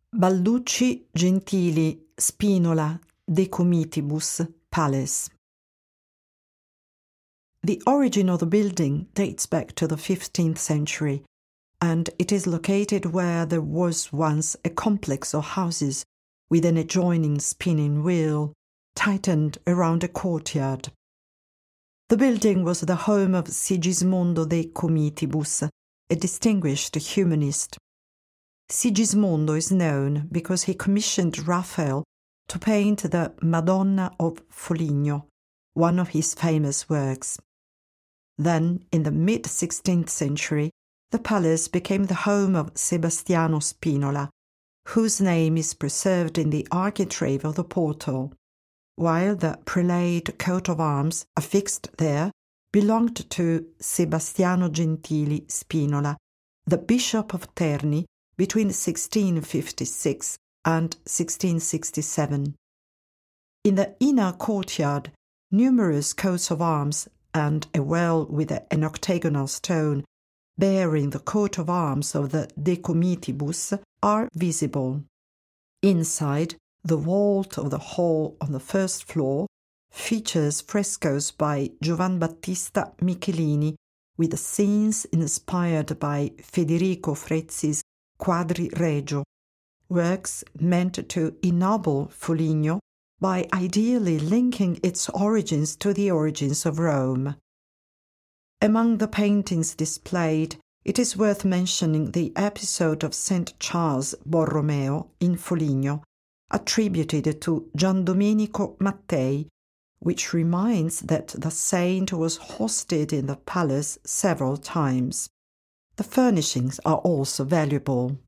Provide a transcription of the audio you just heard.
Balducci Gentili Spinola De Comitibus Palace. The origin of the building dates back to the 15th century, and it is located where there was once a complex of houses with an adjoining spinning wheel tightened around a courtyard. The building was the home of Sigismondo de Comitibus, a distinguished humanist. Sigismondo is known because he commissioned Raphael to paint the Madonna of Foligno, one of his famous works. Then, in the mid-16th century, the palace became the home of Sebastiano Spinola, whose name is preserved in the architrave of the portal, while the prelate coat of arms affixed there belonged to Sebastiano Gentili Spinola, the Bishop of Terni, between 1656 and 1667. In the inner courtyard, numerous coats of arms and a well with an octagonal stone bearing the coat of arms of the De Comitibus are visible. Inside, the vault of the hall on the first floor features frescoes by Giovan Battista Michelini with scenes inspired by Federico Frezzi's Quadri Regio, works meant to ennoble Foligno by ideally linking its origins to the origins of Rome. Among the paintings displayed, it is worth mentioning the episode of St. Charles Borromeo in Foligno, attributed to Giandomenico Mattei, which reminds that the saint was hosted in the palace several times. The furnishings are also valuable.